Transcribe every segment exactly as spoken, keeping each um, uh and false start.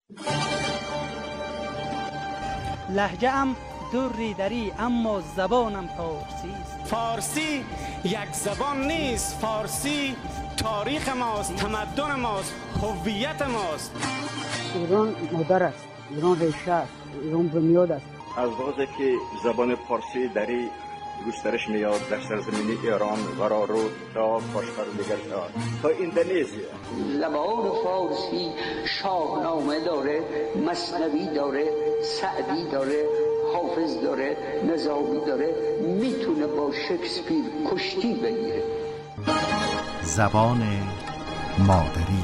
لهجه ام دوری دری اما زبانم فارسی است. فارسی یک زبان نیست، فارسی تاریخ ماست، تمدن ماست، هویت ماست. ایران مادر است، ایران ریشه است، ایران بنیاد است. از وقتی که زبان فارسی دری گسترش میاد در سرزمین ایران و رو تا کشورهای تا اندونزیا. زبان فارسی شاهنامه داره، مثنوی داره، سعدی داره، حافظ داره، نظامی داره، میتونه با شکسپیر کشتی بگیره. زبان مادری.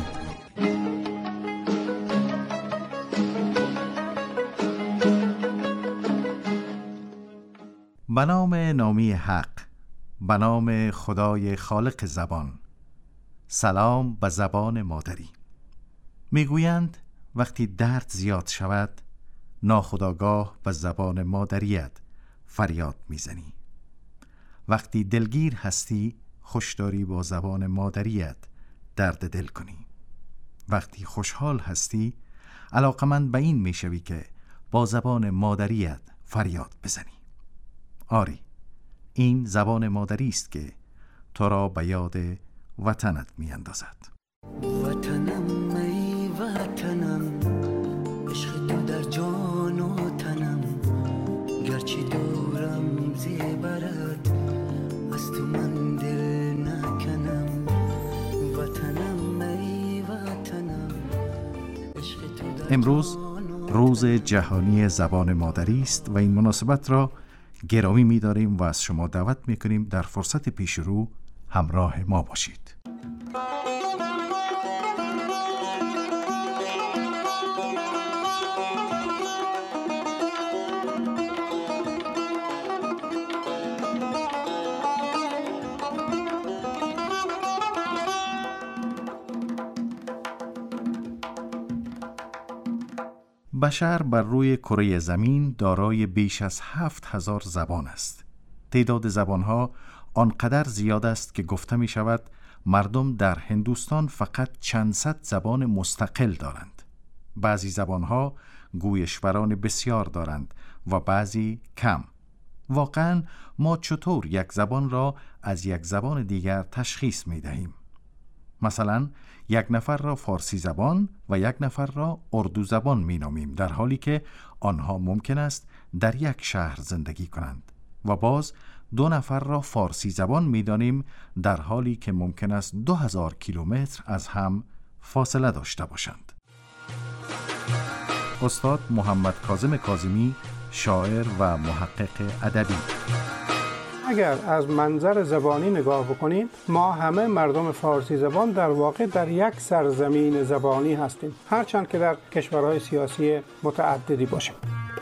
به نام نامی حق، به نام خدای خالق زبان. سلام به زبان مادری. میگویند وقتی درد زیاد شود ناخودآگاه به زبان مادریت فریاد میزنی. وقتی دلگیر هستی خوشداری با زبان مادریت درد دل کنی. وقتی خوشحال هستی علاقمند به این میشوی که با زبان مادریت فریاد بزنی. آری، این زبان مادری است که تو را به یاد وطنت می اندازد. وطنم ای وطنم، عشق تو در جان و تنم، گرچه دورم زیبرد از تو من دل نکنم. وطنم ای وطنم، عشق تو در امروز روز جهانی زبان مادری است و این مناسبت را گرامی می داریم و از شما دعوت می کنیم در فرصت پیش رو همراه ما باشید. بشر بر روی کره زمین دارای بیش از هفت هزار زبان است. تعداد زبانها آنقدر زیاد است که گفته می شود مردم در هندوستان فقط چند صد زبان مستقل دارند. بعضی زبانها گویشوران بسیار دارند و بعضی کم. واقعاً ما چطور یک زبان را از یک زبان دیگر تشخیص می دهیم؟ مثلا یک نفر را فارسی زبان و یک نفر را اردو زبان می نامیم، در حالی که آنها ممکن است در یک شهر زندگی کنند، و باز دو نفر را فارسی زبان می دانیم در حالی که ممکن است دو هزار کیلومتر از هم فاصله داشته باشند. استاد محمد کاظم کاظمی، شاعر و محقق ادبی: اگر از منظر زبانی نگاه بکنیم، ما همه مردم فارسی زبان در واقع در یک سرزمین زبانی هستیم، هرچند که در کشورهای سیاسی متعددی باشیم.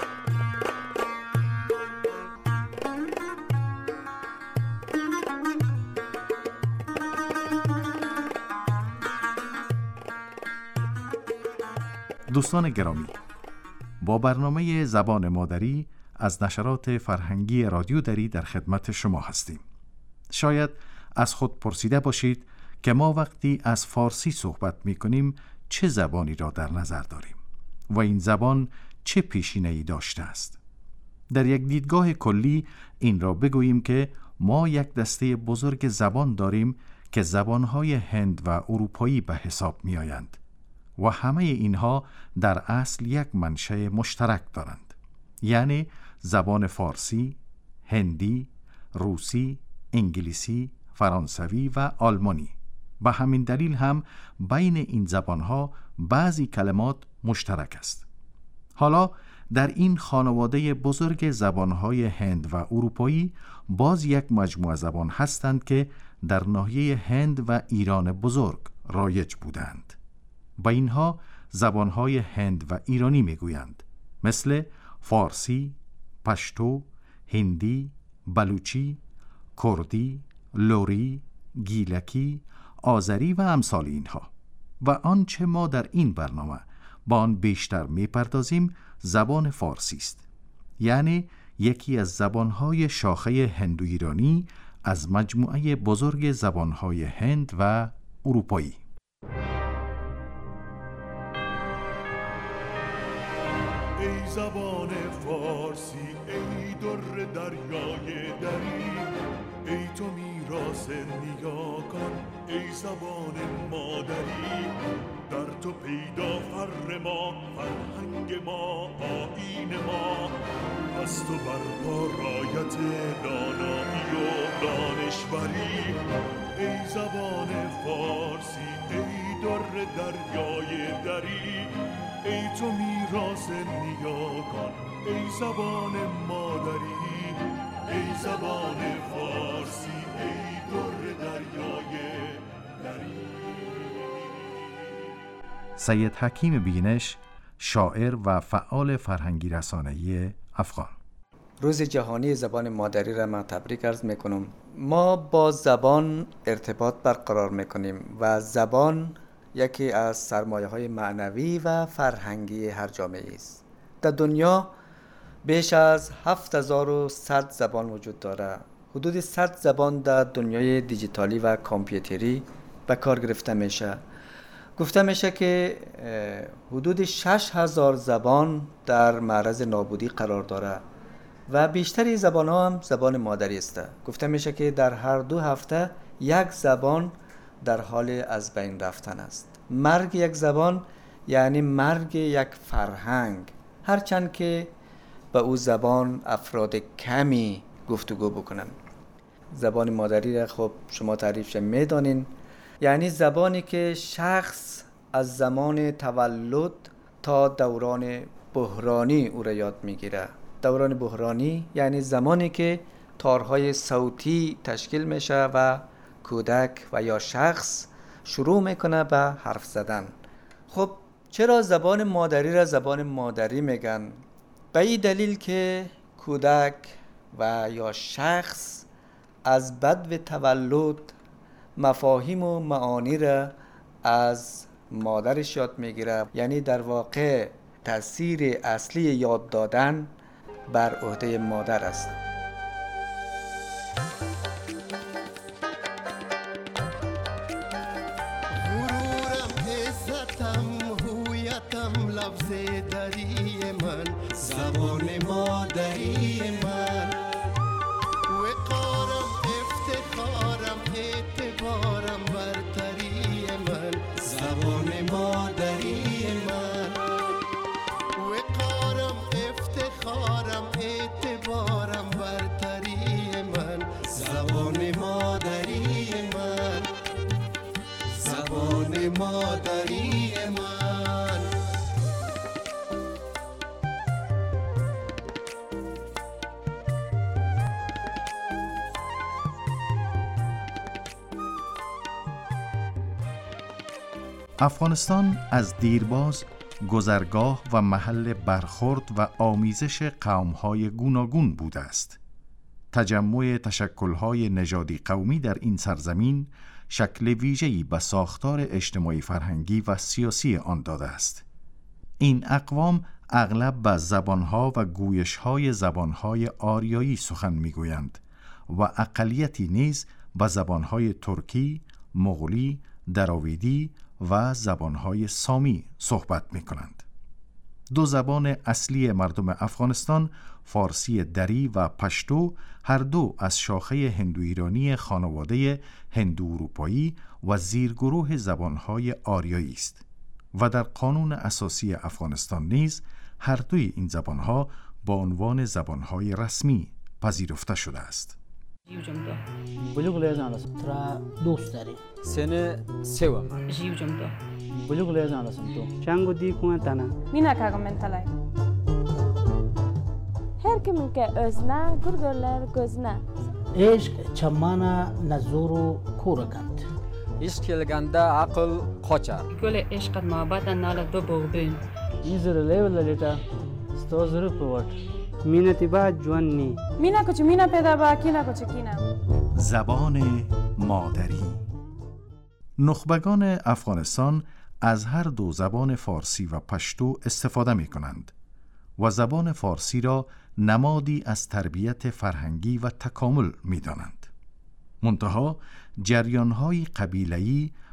دوستان گرامی، با برنامه زبان مادری از نشرات فرهنگی رادیو دری در خدمت شما هستیم. شاید از خود پرسیده باشید که ما وقتی از فارسی صحبت می کنیم چه زبانی را در نظر داریم و این زبان چه پیشینه‌ای داشته است. در یک دیدگاه کلی این را بگوییم که ما یک دسته بزرگ زبان داریم که زبانهای هند و اروپایی به حساب می آیند و همه اینها در اصل یک منشأ مشترک دارند، یعنی زبان فارسی، هندی، روسی، انگلیسی، فرانسوی و آلمانی. به همین دلیل هم بین این زبانها بعضی کلمات مشترک است. حالا در این خانواده بزرگ زبانهای هند و اروپایی باز یک مجموعه زبان هستند که در ناحیه هند و ایران بزرگ رایج بودند. با اینها زبانهای هند و ایرانی میگویند، مثل فارسی، پشتو، هندی، بلوچی، کردی، لوری، گیلکی، آذری و امثال اینها. و آنچه ما در این برنامه با آن بیشتر میپردازیم زبان فارسی است، یعنی یکی از زبانهای شاخه هندو ایرانی از مجموعه بزرگ زبانهای هند و اروپایی. ای زبان فارسی ای در دریای دری، ای تو میراث نیاکان ای زبان مادری، در تو پیدا فر ما فرهنگ ما آیین ما، از تو برپا رایت دانایی و دانشوری، ای زبان فارسی ای در دریای دری، ای تو میراث نیاکان ای زبان مادری، ای زبان فارسی ای در دریای دری. سید حکیم بینش، شاعر و فعال فرهنگی رسانه‌ای افغان: روز جهانی زبان مادری را من تبریک عرض میکنم. ما با زبان ارتباط برقرار میکنیم و زبان یکی از سرمایه‌های معنوی و فرهنگی هر جامعه است. در دنیا بیش از هفت هزار و صد زبان وجود دارد. حدود صد زبان در دنیای دیجیتالی و کامپیوتری به کار گرفته میشه. گفته میشه که حدود شش هزار زبان در معرض نابودی قرار داره و بیشتری زبان ها هم زبان مادری است. گفته میشه که در هر دو هفته یک زبان در حال از بین رفتن است. مرگ یک زبان یعنی مرگ یک فرهنگ، هرچند که به او زبان افراد کمی گفتگو بکنن. زبان مادری را خب شما تعریفش میدانین، یعنی زبانی که شخص از زمان تولد تا دوران بحرانی او را یاد میگیره. دوران بحرانی یعنی زمانی که تارهای صوتی تشکیل میشه و کودک و یا شخص شروع میکنه به حرف زدن. خب چرا زبان مادری را زبان مادری میگن؟ به این دلیل که کودک و یا شخص از بدو تولد مفاهیم و معانی را از مادرش یاد میگیره، یعنی در واقع تأثیر اصلی یاد دادن بر عهده مادر است. غرورم، عزتم، هویتم، لفظ دری من، زبان مادری من، وقارم، افتخارم، اعتبارم، برتری من، زبان مادری من، وقارم، افتخارم، اعتبارم، برتری من، زبان مادری من، زبان مادری من. افغانستان از دیرباز گذرگاه و محل برخورد و آمیزش قوم‌های گوناگون بوده است. تجمع تشکل‌های نژادی قومی در این سرزمین شکل ویژه‌ای به ساختار اجتماعی فرهنگی و سیاسی آن داده است. این اقوام اغلب به زبانها و گویش‌های زبانهای آریایی سخن می‌گویند و اقلیتی نیز به زبانهای ترکی، مغولی، دراویدی و زبانهای سامی صحبت می‌کنند. دو زبان اصلی مردم افغانستان، فارسی دری و پشتو، هر دو از شاخه هندو ایرانی خانواده هندو اروپایی و زیرگروه زبانهای آریایی است و در قانون اساسی افغانستان نیز هر دوی این زبانها با عنوان زبانهای رسمی پذیرفته شده است. بلوغ لیزان لسم ترا دوست داری سن سوم جیو جمدا بلوغ لیزان لسم تو چنگو دی کومتانا Mina kagamentalay. Her kiminki özne, gurgurlar gözne. عشق چمانا نزورو کورکند عشق kelganda aql qochar. گل عشقت محبت نال دو بوبین ایزر لیول لیتا ستو زرو پوٹ مینتی با جوانی Mina kuch mina peda ba kina kuch kina. زبان مادری. نخبگان افغانستان از هر دو زبان فارسی و پشتو استفاده می کنند و زبان فارسی را نمادی از تربیت فرهنگی و تکامل می دانند. منتها جریان‌های قبیله‌ای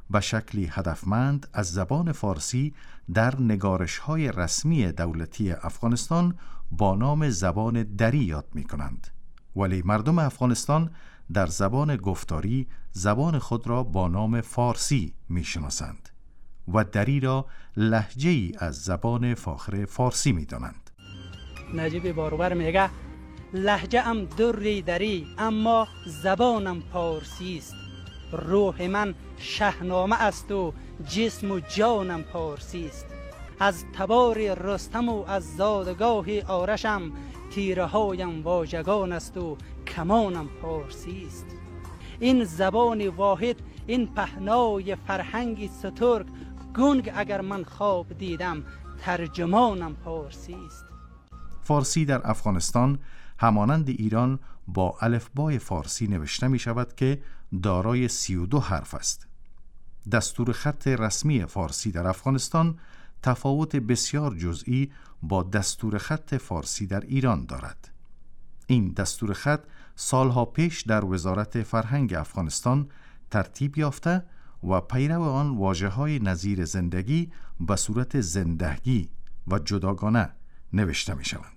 به شکلی هدفمند از زبان فارسی در نگارش‌های رسمی دولتی افغانستان با نام زبان دری یاد می‌کنند، ولی مردم افغانستان در زبان گفتاری زبان خود را با نام فارسی می‌شناسند و دری را لهجه‌ای از زبان فاخر فارسی می‌دانند. نجیب بارور میگه لهجه ام دری دری اما زبانم پارسی است. روح من شهنامه است و جسم و جانم پارسی است. از تبار رستم و از زادگاه آرشم تیره هایم واژگان است و کمانم پارسی است. این زبان واحد، این پهنای فرهنگی سترگ، گنگ اگر من خواب دیدم ترجمانم پارسی است. فارسی در افغانستان همانند ایران با الفبای فارسی نوشته می شود که دارای سی و دو حرف است. دستور خط رسمی فارسی در افغانستان تفاوت بسیار جزئی با دستور خط فارسی در ایران دارد. این دستور خط سالها پیش در وزارت فرهنگ افغانستان ترتیب یافته و پیرو آن واژه‌های نظیر زندگی به صورت زندگی و جداگانه نوشته می شوند.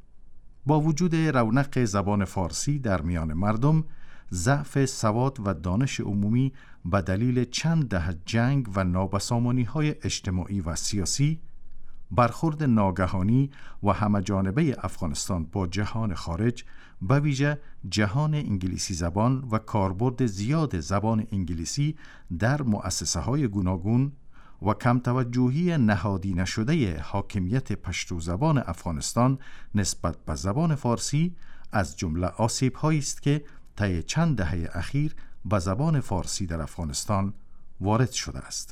با وجود رونق زبان فارسی در میان مردم، ضعف سواد و دانش عمومی به دلیل چند دهه جنگ و نابسامانی‌های اجتماعی و سیاسی، برخورد ناگهانی و همه‌جانبه افغانستان با جهان خارج، به ویژه جهان انگلیسی زبان و کاربرد زیاد زبان انگلیسی در مؤسسه‌های گوناگون و کم توجهی نهادی نشده حاکمیت پشتو زبان افغانستان نسبت به زبان فارسی از جمله آسیب‌هایی است که طی چند دهه اخیر به زبان فارسی در افغانستان وارد شده است.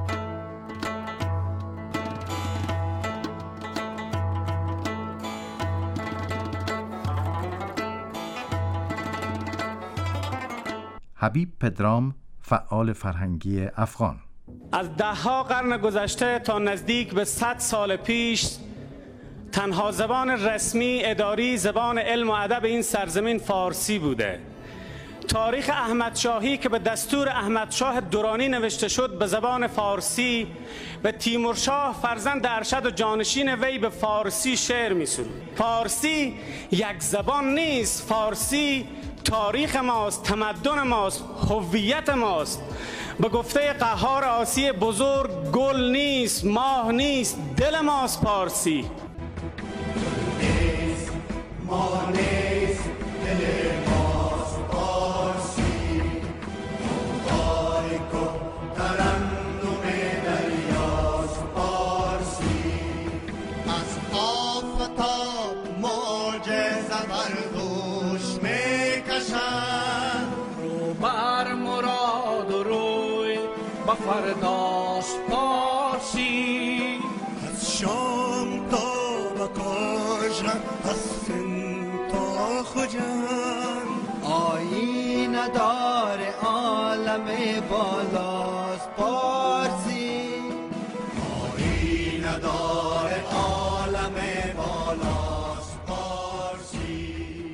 حبیب پدرام، فعال فرهنگی افغان: از ده ها قرن گذشته تا نزدیک به صد سال پیش تنها زبان رسمی اداری زبان علم و ادب این سرزمین فارسی بوده. تاریخ احمدشاهی که به دستور احمدشاه درانی نوشته شد به زبان فارسی، به تیمورشاه فرزند ارشد و جانشین وی به فارسی شعر می سرود. فارسی یک زبان نیست، فارسی تاریخ ماست، تمدن ماست، هویت ماست. به گفته قهار آسی بزرگ گل نیست، ماه نیست، دل ماست پارسی. نیست ماه نیست دل ماست پارسی. تاریک و ترنم دریاست پارسی. از آفتاب موج زبردوش میکشند، رو بر مراد و روی به فرداست پارسی. از شام تا از سن تا خجن آیین دار عالم بالاست پارسی. آیین دار عالم بالاست پارسی.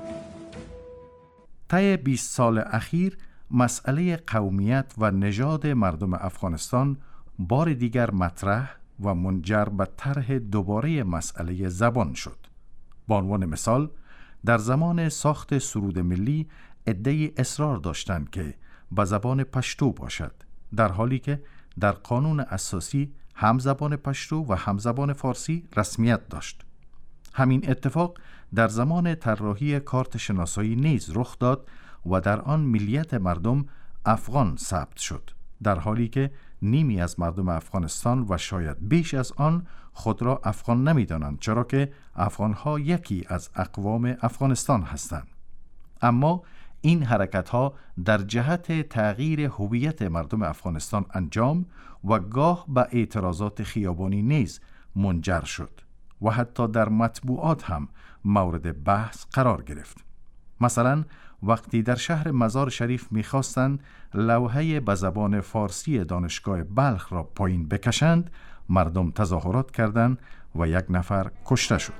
طی بیست سال اخیر مسئله قومیت و نژاد مردم افغانستان بار دیگر مطرح و منجر به طرح دوباره مسئله زبان شد. به عنوان مثال، در زمان ساخت سرود ملی عده‌ای اصرار داشتند که به زبان پشتو باشد، در حالی که در قانون اساسی هم زبان پشتو و هم زبان فارسی رسمیت داشت. همین اتفاق در زمان طراحی کارت شناسایی نیز رخ داد و در آن ملیت مردم افغان ثبت شد، در حالی که نیمی از مردم افغانستان و شاید بیش از آن خود را افغان نمی‌دانند، چرا که افغان‌ها یکی از اقوام افغانستان هستند. اما این حرکت‌ها در جهت تغییر هویت مردم افغانستان انجام و گاه به اعتراضات خیابانی نیز منجر شد و حتی در مطبوعات هم مورد بحث قرار گرفت. مثلا وقتی در شهر مزار شریف می‌خواستند لوحه به زبان فارسی دانشگاه بلخ را پایین بکشند، مردم تظاهرات کردند و یک نفر کشته شد.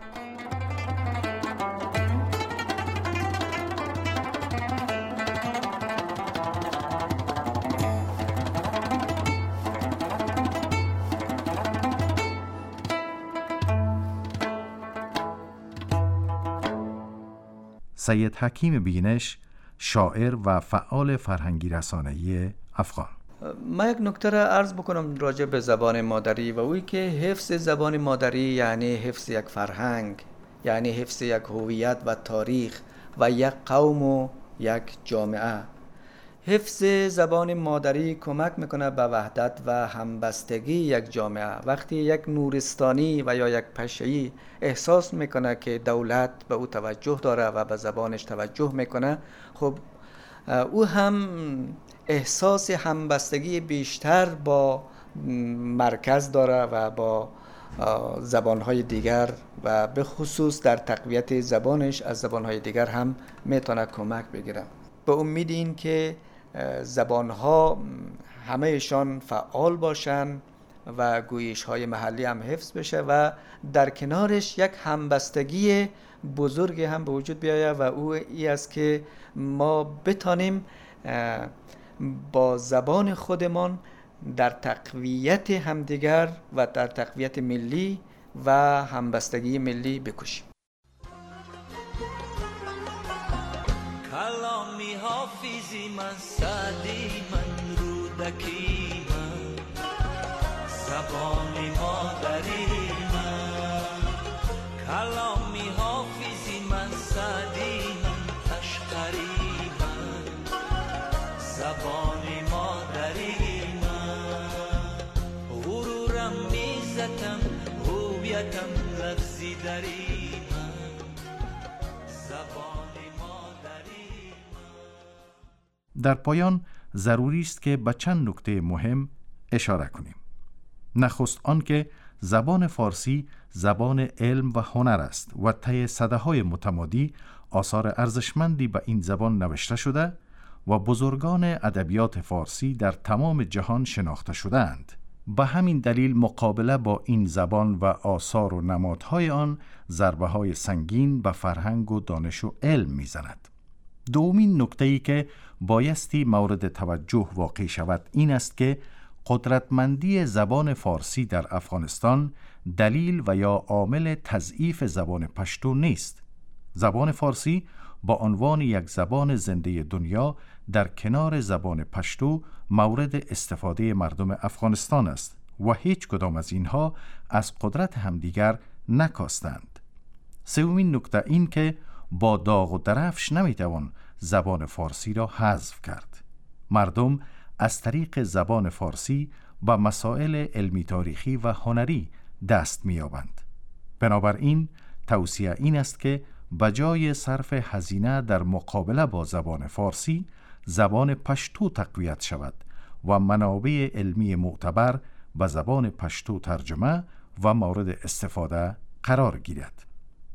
سید حکیم بینش، شاعر و فعال فرهنگی رسانه‌ای افغان. ما یک نکته را عرض بکنم راجع به زبان مادری و اوی که حفظ زبان مادری یعنی حفظ یک فرهنگ، یعنی حفظ یک هویت و تاریخ و یک قوم و یک جامعه. حفظ زبان مادری کمک میکنه به وحدت و همبستگی یک جامعه. وقتی یک نورستانی و یا یک پشه‌ای احساس میکنه که دولت به او توجه داره و به زبانش توجه میکنه، خب او هم احساس همبستگی بیشتر با مرکز داره و با زبانهای دیگر و به خصوص در تقویت زبانش از زبانهای دیگر هم میتونه کمک بگیره. به امید این که زبانها همهشان فعال باشن و گویش های محلی هم حفظ بشه و در کنارش یک همبستگی بزرگ هم به وجود بیاید و او ای است که ما بتانیم با زبان خودمان در تقویت همدیگر و در تقویت ملی و همبستگی ملی بکوشیم. کلامی حافظی من، سعدی من، رودکی من، زبان مادری من. کلامی حافظی من، سعدی من، اشقری من، زبان مادری من. غرورم میزتم، هویتم لفظی داری من، زبان. در پایان ضروری است که به چند نکته مهم اشاره کنیم. نخست آن که زبان فارسی زبان علم و هنر است و طی سده‌های متمادی آثار ارزشمندی به این زبان نوشته شده و بزرگان ادبیات فارسی در تمام جهان شناخته شده‌اند. به همین دلیل مقابله با این زبان و آثار و نمادهای آن ضربه‌های سنگین به فرهنگ و دانش و علم می‌زند. دومین نکته‌ای که بایستی مورد توجه واقع شود این است که قدرتمندی زبان فارسی در افغانستان دلیل و یا عامل تضعیف زبان پشتو نیست. زبان فارسی با عنوان یک زبان زنده دنیا در کنار زبان پشتو مورد استفاده مردم افغانستان است و هیچ کدام از اینها از قدرت همدیگر نکاستند. سومین نکته این که با داغ و درفش نمیتوان زبان فارسی را حذف کرد. مردم از طریق زبان فارسی با مسائل علمی تاریخی و هنری دست می‌یابند. بنابراین توصیه این است که بجای صرف هزینه در مقابله با زبان فارسی، زبان پشتو تقویت شود و منابع علمی معتبر به زبان پشتو ترجمه و مورد استفاده قرار گیرد.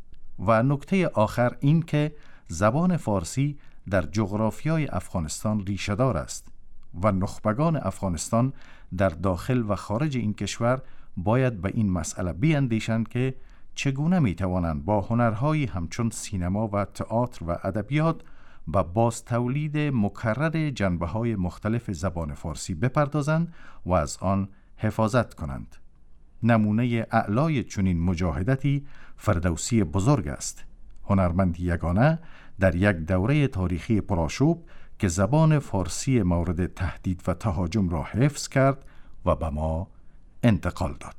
و نکته آخر این که زبان فارسی در جغرافیای افغانستان ریشه‌دار است و نخبگان افغانستان در داخل و خارج این کشور باید به این مسئله بیندیشند که چگونه میتوانند با هنرهایی همچون سینما و تئاتر و ادبیات به باز تولید مکرر جنبه‌های مختلف زبان فارسی بپردازند و از آن حفاظت کنند. نمونه اعلای چنین مجاهدتی فردوسی بزرگ است، هنرمندی یگانه در یک دوره تاریخی پرآشوب که زبان فارسی مورد تهدید و تهاجم را حفظ کرد و به ما انتقال داد.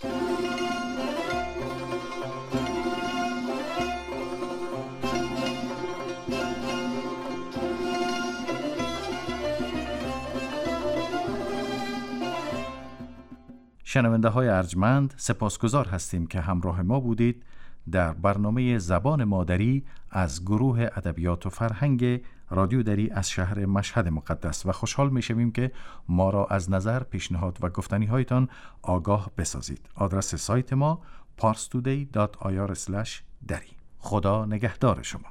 شنونده های ارجمند، سپاسگزار هستیم که همراه ما بودید در برنامه زبان مادری از گروه ادبیات و فرهنگ رادیو دری از شهر مشهد مقدس و خوشحال میشویم که ما را از نظر، پیشنهاد و گفتنی هایتان آگاه بسازید. آدرس سایت ما پارس تودی دات آی آر اسلش دری. خدا نگهدار شما.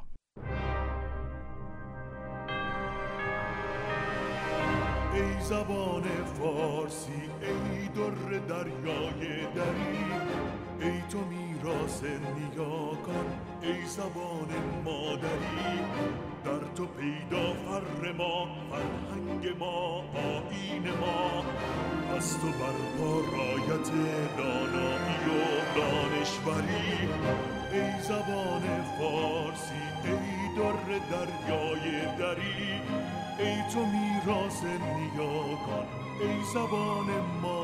ای زبان فارسی، ای در دریای دری، ای تو میراث نیاکان، ای زبان مادری. در تو پیدا فر ما، فرهنگ ما، آیین ما. پس تو برپا رایت دانایی و دانشوری. ای زبان فارسی، ای در دریای دری، ای تو میراث نیاگان، ای زبان ما